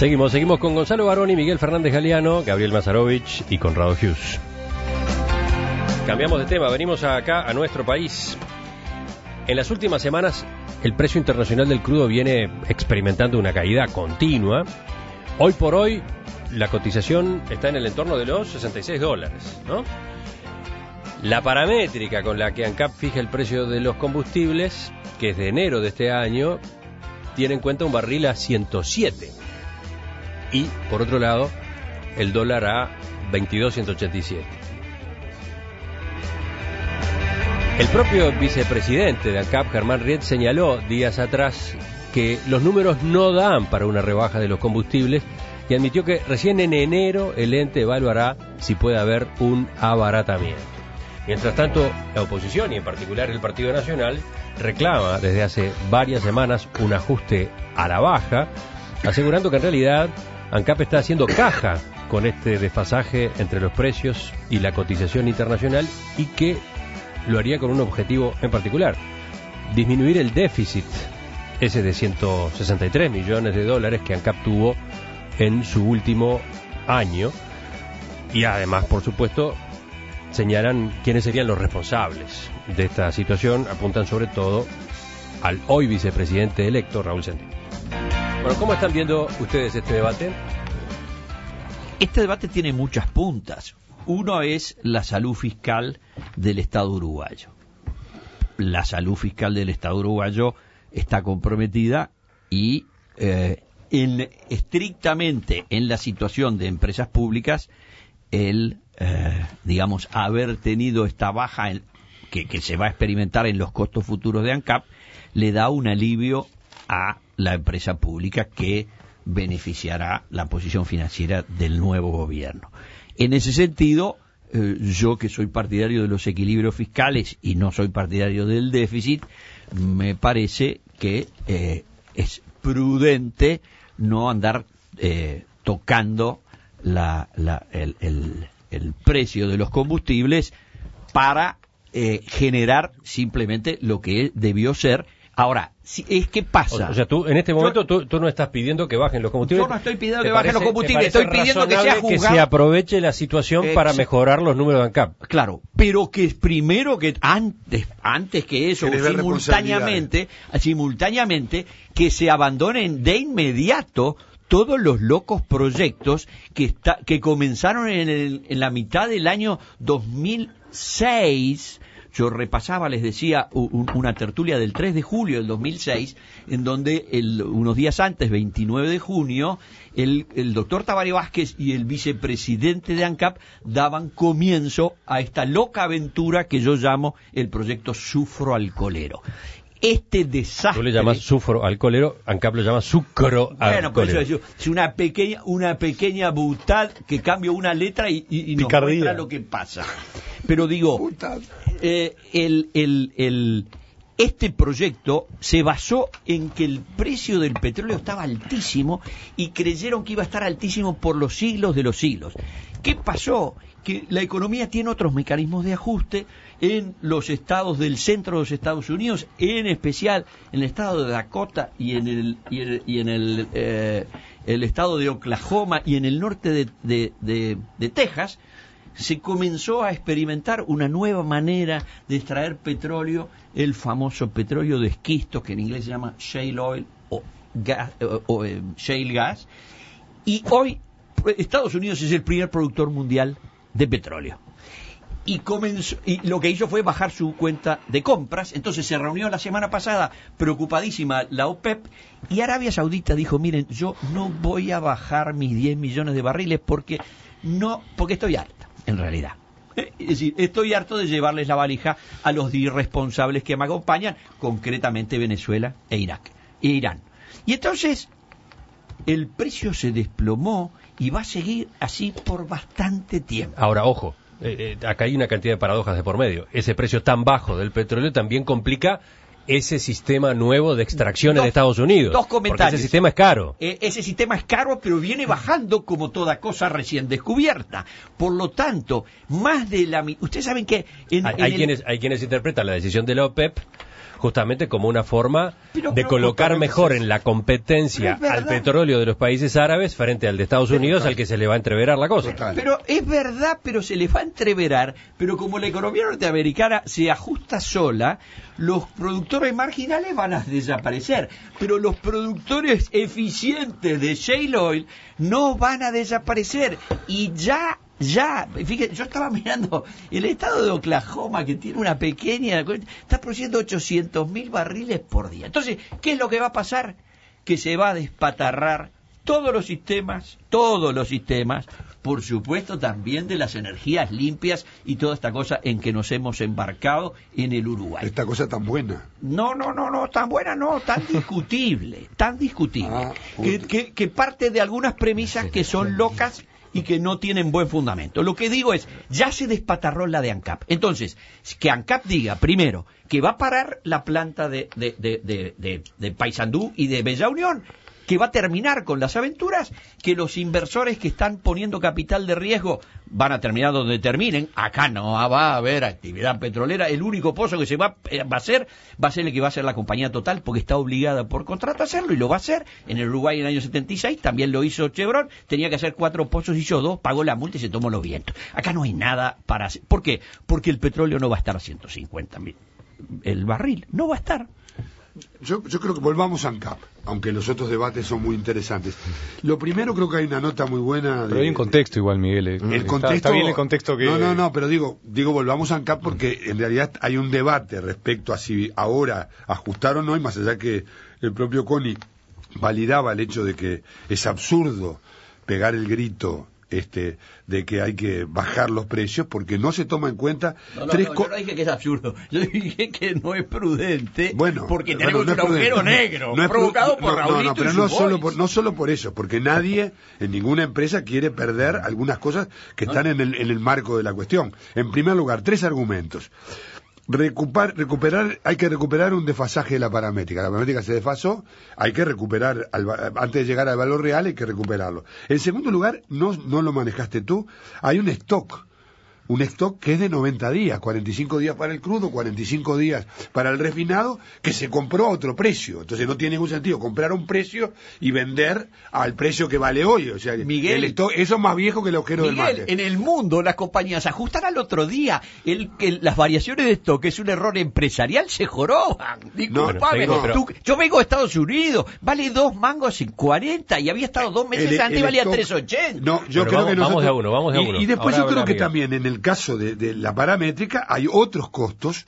Seguimos con Gonzalo Baroni, Miguel Fernández Galeano, Gabriel Mazarovich y Conrado Hughes. Cambiamos de tema, venimos acá a nuestro país. En las últimas semanas, el precio internacional del crudo viene experimentando una caída continua. Hoy por hoy, la cotización está en el entorno de los $66, ¿no? La paramétrica con la que ANCAP fija el precio de los combustibles, que es de enero de este año, tiene en cuenta un barril a 107. Y, por otro lado, el dólar a 22.187. El propio vicepresidente de ANCAP, Germán Riet, señaló días atrás que los números no dan para una rebaja de los combustibles y admitió que recién en enero el ente evaluará si puede haber un abaratamiento. Mientras tanto, la oposición, y en particular el Partido Nacional, reclama desde hace varias semanas un ajuste a la baja, asegurando que en realidad ANCAP está haciendo caja con este desfasaje entre los precios y la cotización internacional y que lo haría con un objetivo en particular: disminuir el déficit, ese de $163 millones que ANCAP tuvo en su último año. Y además, por supuesto, señalan quiénes serían los responsables de esta situación. Apuntan sobre todo al hoy vicepresidente electo, Raúl Centeno. Bueno, ¿cómo están viendo ustedes este debate? Este debate tiene muchas puntas. Uno es la salud fiscal del Estado uruguayo. La salud fiscal del Estado uruguayo está comprometida y estrictamente en la situación de empresas públicas, haber tenido esta baja que se va a experimentar en los costos futuros de ANCAP, le da un alivio a la empresa pública que beneficiará la posición financiera del nuevo gobierno. En ese sentido, yo que soy partidario de los equilibrios fiscales y no soy partidario del déficit, me parece que es prudente no andar tocando el precio de los combustibles para generar simplemente lo que debió ser. Ahora, ¿qué pasa? O sea, tú en este momento tú no estás pidiendo que bajen los combustibles. Yo no estoy pidiendo que bajen los combustibles, estoy pidiendo que sea juzgado, que se aproveche la situación para mejorar los números de ANCAP. Claro, pero que primero que antes que eso, simultáneamente, que se abandonen de inmediato todos los locos proyectos que comenzaron en la mitad del año 2006. Yo repasaba, les decía, una tertulia del 3 de julio del 2006, en donde unos días antes, 29 de junio, el doctor Tabaré Vázquez y el vicepresidente de ANCAP daban comienzo a esta loca aventura que yo llamo el proyecto Sufro-Alcoolero. Este desastre... Tú le llamas sufro alcoholero, ANCAP lo llama sucro alcoholero. Bueno, por eso es una pequeña butad que cambia una letra y nos muestra lo que pasa. Pero digo, este proyecto se basó en que el precio del petróleo estaba altísimo y creyeron que iba a estar altísimo por los siglos de los siglos. ¿Qué pasó? Que la economía tiene otros mecanismos de ajuste en los estados del centro de los Estados Unidos, en especial en el estado de Dakota y en el estado de Oklahoma y en el norte de Texas. Se comenzó a experimentar una nueva manera de extraer petróleo, el famoso petróleo de esquisto, que en inglés se llama shale oil o shale gas, y hoy Estados Unidos es el primer productor mundial de petróleo. Y lo que hizo fue bajar su cuenta de compras. Entonces se reunió la semana pasada, preocupadísima, la OPEP, y Arabia Saudita dijo: miren, yo no voy a bajar mis 10 millones de barriles porque estoy harta, en realidad. Es decir, estoy harto de llevarles la valija a los irresponsables que me acompañan, concretamente Venezuela e Irán. Y entonces el precio se desplomó y va a seguir así por bastante tiempo. Ahora, ojo, acá hay una cantidad de paradojas de por medio. Ese precio tan bajo del petróleo también complica ese sistema nuevo de extracciones de Estados Unidos. Dos comentarios. Porque ese sistema es caro. Ese sistema es caro, pero viene bajando como toda cosa recién descubierta. Por lo tanto, más de la... Ustedes saben que... Hay quienes interpretan la decisión de la OPEP justamente como una forma de colocar mejor en la competencia al petróleo de los países árabes frente al de Estados Unidos, al que se le va a entreverar la cosa. Pero es verdad, pero se les va a entreverar, pero como la economía norteamericana se ajusta sola, los productores marginales van a desaparecer, pero los productores eficientes de shale oil no van a desaparecer, y ya, fíjate, yo estaba mirando el estado de Oklahoma, que tiene una pequeña, está produciendo 800.000 barriles por día. Entonces, ¿qué es lo que va a pasar? Que se va a despatarrar todos los sistemas, por supuesto también de las energías limpias y toda esta cosa en que nos hemos embarcado en el Uruguay. Esta cosa tan buena. No, tan buena no, tan discutible, que parte de algunas premisas que son locas y que no tienen buen fundamento. Lo que digo es, ya se despatarró la de ANCAP. Entonces, que ANCAP diga, primero, que va a parar la planta de Paysandú y de Bella Unión, que va a terminar con las aventuras, que los inversores que están poniendo capital de riesgo van a terminar donde terminen. Acá no va a haber actividad petrolera. El único pozo que se va a hacer el que va a hacer la compañía Total, porque está obligada por contrato a hacerlo, y lo va a hacer. En el Uruguay en el año 76 también lo hizo Chevron, tenía que hacer 4 pozos, hizo 2, pagó la multa y se tomó los vientos. Acá no hay nada para hacer. ¿Por qué? Porque el petróleo no va a estar a 150.000 el barril, no va a estar. Yo creo que volvamos a ANCAP, aunque los otros debates son muy interesantes. Lo primero, creo que hay una nota muy buena. Pero hay un contexto igual, Miguel. El contexto, está bien el contexto que... No, pero digo volvamos a ANCAP porque en realidad hay un debate respecto a si ahora ajustar o no, y más allá que el propio CONI validaba el hecho de que es absurdo pegar el grito de que hay que bajar los precios porque no se toma en cuenta yo no dije que es absurdo, yo dije que no es prudente, porque tenemos un agujero negro provocado por Raulito pero y no solo por eso, porque nadie en ninguna empresa quiere perder algunas cosas que están en el marco de la cuestión. En primer lugar, 3 argumentos. Hay que recuperar un desfasaje de la paramétrica. La paramétrica se desfasó, hay que recuperar, antes de llegar al valor real hay que recuperarlo. En segundo lugar, no lo manejaste tú, hay un stock que es de 90 días, 45 días para el crudo, 45 días para el refinado, que se compró a otro precio. Entonces no tiene ningún sentido comprar a un precio y vender al precio que vale hoy. O sea, Miguel, el stock, eso es más viejo que el agujero del mate. En el mundo las compañías ajustan al otro día. Las variaciones de stock, que es un error empresarial, se joroban. Disculpame, yo vengo a Estados Unidos, vale 2 mangos en 40 y había estado 2 meses antes y valía 3.80. No, yo creo que vamos de a uno. Y después yo creo que también en el caso de la paramétrica hay otros costos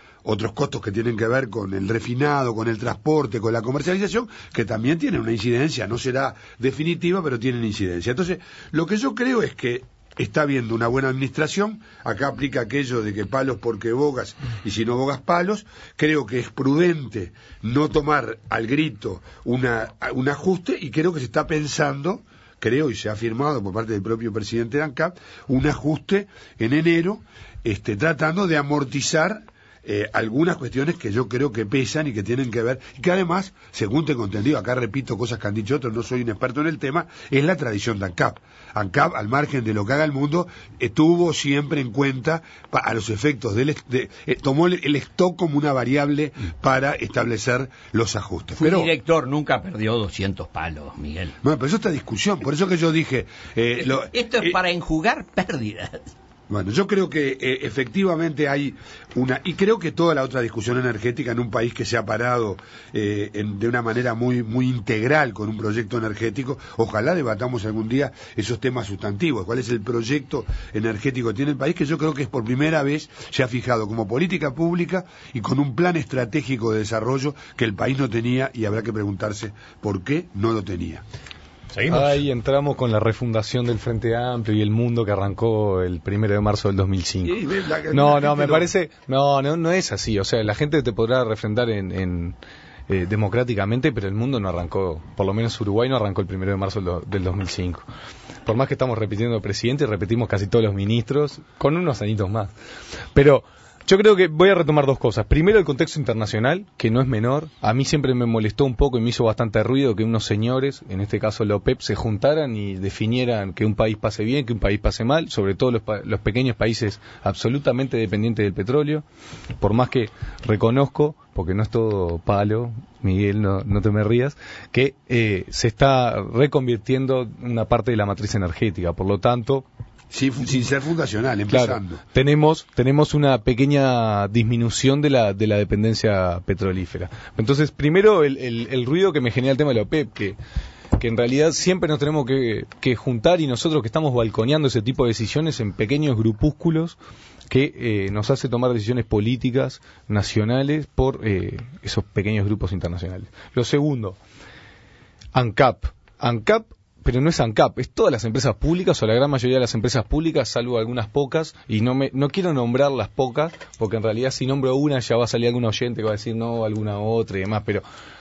que tienen que ver con el refinado, con el transporte, con la comercialización, que también tienen una incidencia, no será definitiva, pero tienen incidencia. Entonces, lo que yo creo es que está habiendo una buena administración, acá aplica aquello de que palos porque bogas, y si no bogas palos. Creo que es prudente no tomar al grito un ajuste, y creo que se está pensando, y se ha firmado por parte del propio presidente de ANCAP, un ajuste en enero, tratando de amortizar algunas cuestiones que yo creo que pesan y que tienen que ver, y que además, según tengo entendido, acá repito cosas que han dicho otros, no soy un experto en el tema, es la tradición de ANCAP. ANCAP, al margen de lo que haga el mundo, tuvo siempre en cuenta, a los efectos tomó el stock como una variable para establecer los ajustes. Pero director nunca perdió 200 palos, Miguel. Bueno, pero eso está discusión, por eso que yo dije... esto es para enjugar pérdidas. Bueno, yo creo que efectivamente hay y creo que toda la otra discusión energética en un país que se ha parado de una manera muy muy integral con un proyecto energético, ojalá debatamos algún día esos temas sustantivos, cuál es el proyecto energético que tiene el país, que yo creo que es por primera vez se ha fijado como política pública y con un plan estratégico de desarrollo que el país no tenía, y habrá que preguntarse por qué no lo tenía. ¿Seguimos? Ahí entramos con la refundación del Frente Amplio y el mundo que arrancó el 1 de marzo del 2005. Me parece... No es así. O sea, la gente te podrá refrendar democráticamente, pero el mundo no arrancó, por lo menos Uruguay no arrancó el 1 de marzo del 2005. Por más que estamos repitiendo presidente, repetimos casi todos los ministros, con unos añitos más. Pero... yo creo que voy a retomar 2 cosas. Primero, el contexto internacional, que no es menor. A mí siempre me molestó un poco y me hizo bastante ruido que unos señores, en este caso la OPEP, se juntaran y definieran que un país pase bien, que un país pase mal, sobre todo los pequeños países absolutamente dependientes del petróleo. Por más que reconozco porque no es todo palo, Miguel, no te me rías, que se está reconvirtiendo una parte de la matriz energética, por lo tanto... Sin ser fundacional, empezando. Claro, tenemos una pequeña disminución de la dependencia petrolífera. Entonces, primero, el ruido que me genera el tema de la OPEP, que en realidad siempre nos tenemos que juntar, y nosotros que estamos balconeando ese tipo de decisiones en pequeños grupúsculos que nos hace tomar decisiones políticas nacionales por esos pequeños grupos internacionales. Lo segundo, ANCAP, pero no es ANCAP, es todas las empresas públicas o la gran mayoría de las empresas públicas, salvo algunas pocas, y no quiero nombrar las pocas, porque en realidad si nombro una ya va a salir algún oyente que va a decir no, alguna otra y demás, pero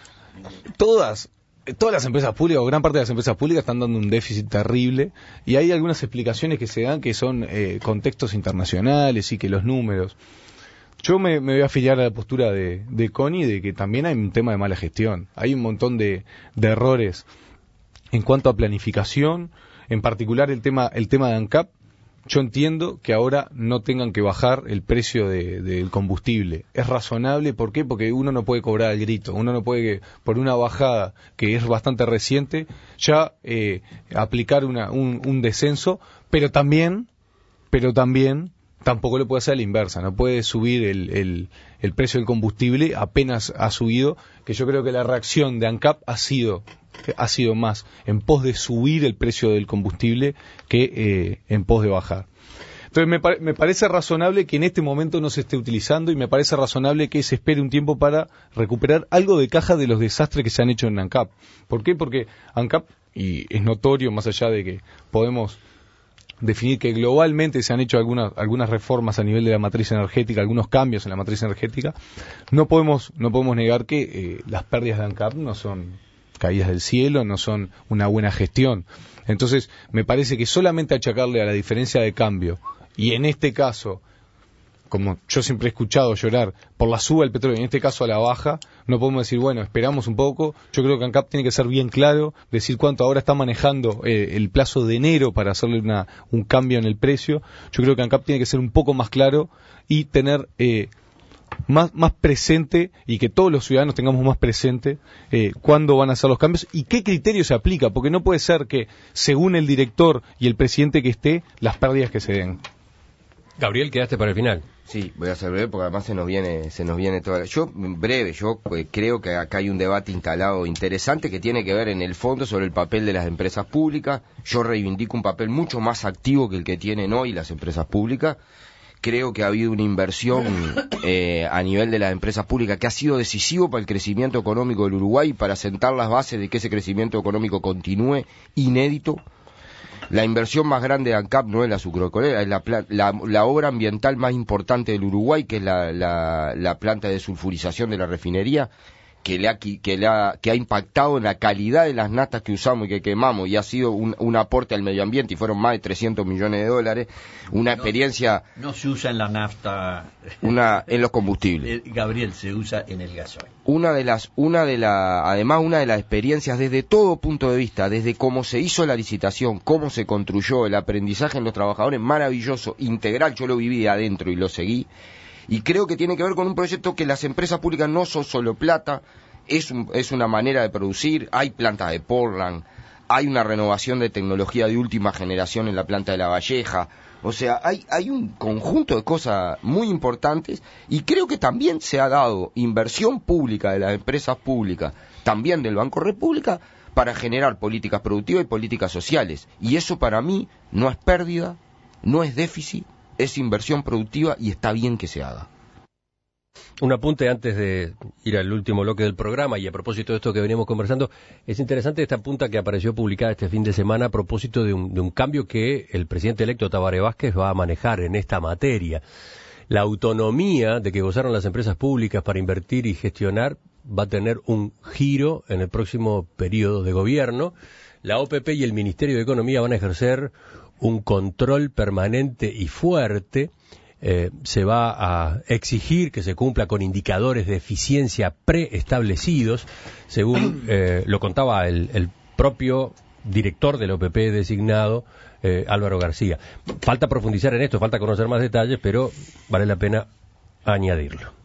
todas las empresas públicas o gran parte de las empresas públicas están dando un déficit terrible, y hay algunas explicaciones que se dan que son contextos internacionales y que los números. Yo me voy a afiliar a la postura de Connie, de que también hay un tema de mala gestión, hay un montón de errores en cuanto a planificación, en particular el tema de ANCAP. Yo entiendo que ahora no tengan que bajar el precio del combustible. Es razonable, ¿por qué? Porque uno no puede cobrar al grito, uno no puede, por una bajada que es bastante reciente, ya aplicar un descenso, pero también tampoco lo puede hacer a la inversa, no puede subir el precio del combustible apenas ha subido, que yo creo que la reacción de ANCAP ha sido más en pos de subir el precio del combustible que en pos de bajar. Entonces me parece razonable que en este momento no se esté utilizando, y me parece razonable que se espere un tiempo para recuperar algo de caja de los desastres que se han hecho en ANCAP. ¿Por qué? Porque ANCAP, y es notorio más allá de que podemos definir que globalmente se han hecho algunas reformas a nivel de la matriz energética, algunos cambios en la matriz energética, no podemos negar que las pérdidas de ANCAP no son caídas del cielo, no son una buena gestión. Entonces, me parece que solamente achacarle a la diferencia de cambio, y en este caso, como yo siempre he escuchado llorar por la suba del petróleo, en este caso a la baja, no podemos decir, bueno, esperamos un poco. Yo creo que ANCAP tiene que ser bien claro, decir cuánto ahora está manejando el plazo de enero para hacerle un cambio en el precio. Yo creo que ANCAP tiene que ser un poco más claro y tener más presente, y que todos los ciudadanos tengamos más presente cuándo van a hacer los cambios y qué criterio se aplica, porque no puede ser que según el director y el presidente que esté, las pérdidas que se den. Gabriel, quedaste para el final. Sí, voy a ser breve porque además se nos viene toda yo creo que acá hay un debate instalado interesante que tiene que ver en el fondo sobre el papel de las empresas públicas. Yo reivindico un papel mucho más activo que el que tienen hoy las empresas públicas. Creo que ha habido una inversión a nivel de las empresas públicas que ha sido decisivo para el crecimiento económico del Uruguay y para sentar las bases de que ese crecimiento económico continúe inédito. La inversión más grande de ANCAP no es la sucroalcoholera, es la obra ambiental más importante del Uruguay, que es la planta de sulfurización de la refinería, que ha impactado en la calidad de las naftas que usamos y que quemamos, y ha sido un aporte al medio ambiente, y fueron más de 300 millones de dólares, experiencia... No se usa en la nafta... en los combustibles. Gabriel, se usa en el gasoil. Además, una de las experiencias desde todo punto de vista, desde cómo se hizo la licitación, cómo se construyó, el aprendizaje en los trabajadores, maravilloso, integral, yo lo viví de adentro y lo seguí. Y creo que tiene que ver con un proyecto que las empresas públicas no son solo plata, es una manera de producir. Hay plantas de Portland, hay una renovación de tecnología de última generación en la planta de La Valleja. O sea, hay un conjunto de cosas muy importantes, y creo que también se ha dado inversión pública de las empresas públicas, también del Banco República, para generar políticas productivas y políticas sociales. Y eso para mí no es pérdida, no es déficit, es inversión productiva, y está bien que se haga. Un apunte antes de ir al último bloque del programa, y a propósito de esto que veníamos conversando, es interesante esta punta que apareció publicada este fin de semana a propósito de un cambio que el presidente electo Tabaré Vázquez va a manejar en esta materia. La autonomía de que gozaron las empresas públicas para invertir y gestionar va a tener un giro en el próximo periodo de gobierno. La OPP y el Ministerio de Economía van a ejercer un control permanente y fuerte. Se va a exigir que se cumpla con indicadores de eficiencia preestablecidos, según lo contaba el propio director de la OPP designado, Álvaro García. Falta profundizar en esto, falta conocer más detalles, pero vale la pena añadirlo.